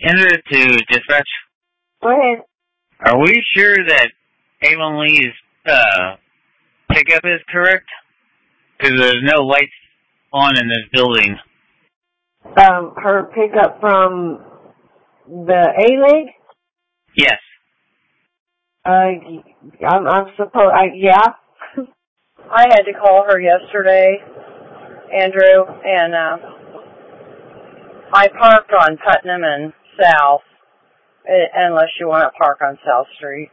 Enter it to dispatch. Go ahead. Are we sure that Avon Lee's pickup is correct? Because there's no lights on in this building. Her pickup from the A-League? Yes. I'm supposed, yeah. I had to call her yesterday, Andrew, and I parked on Putnam and South, unless you want to park on South Street.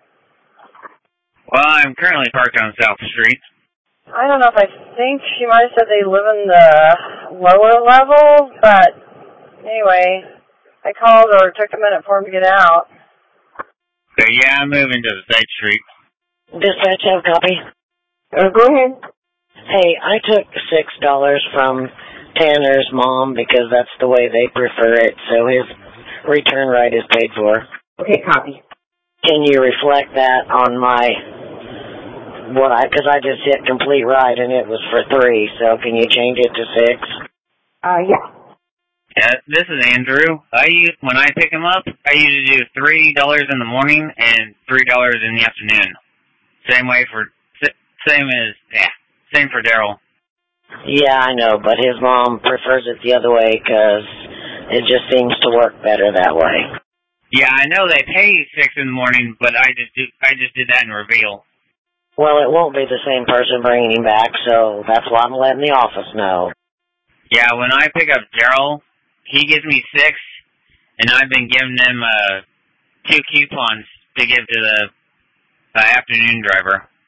Well, I'm currently parked on South Street. I don't know if I think she might have said they live in the lower level, but anyway, I called her. It took a minute for him to get out. So yeah, I'm moving to the side street. Dispatch, have a copy? Go ahead. Hey, I took $6 from Tanner's mom because that's the way they prefer it, so his return ride is paid for. Okay, copy. Can you reflect that on my... because I just hit complete ride and it was for 3, so can you change it to 6? Yeah. Yeah, this is Andrew. When I pick him up, I usually do $3 in the morning and $3 in the afternoon. Same for Daryl. Yeah, I know, but his mom prefers it the other way because it just seems to work better that way. Yeah, I know they pay 6 in the morning, but I just did that in reveal. Well, it won't be the same person bringing him back, so that's why I'm letting the office know. Yeah, when I pick up Daryl, he gives me 6, and I've been giving them 2 coupons to give to the afternoon driver.